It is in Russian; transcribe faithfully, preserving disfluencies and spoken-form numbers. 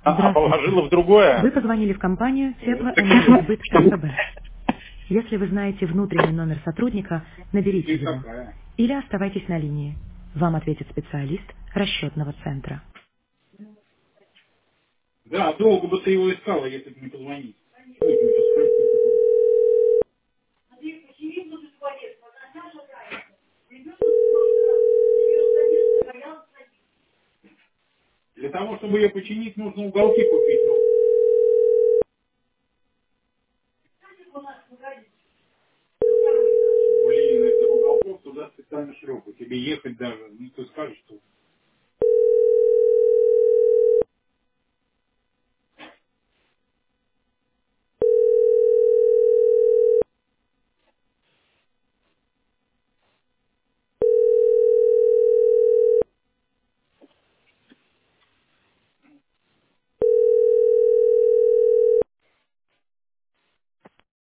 А, а Здравствуйте. положила в другое? Вы позвонили в компанию Теплоэнергосбыт КБ. Если вы знаете внутренний номер сотрудника, наберите Ты его. какая? Или оставайтесь на линии. Вам ответит специалист расчетного центра. Да, долго бы ты его искала, если бы не позвонить. Чего ты не позвонить? Для того, чтобы ее починить, нужно уголки купить. Ну, блин, из-за уголков туда специально шлепу. Тебе ехать даже, ну ты скажешь, что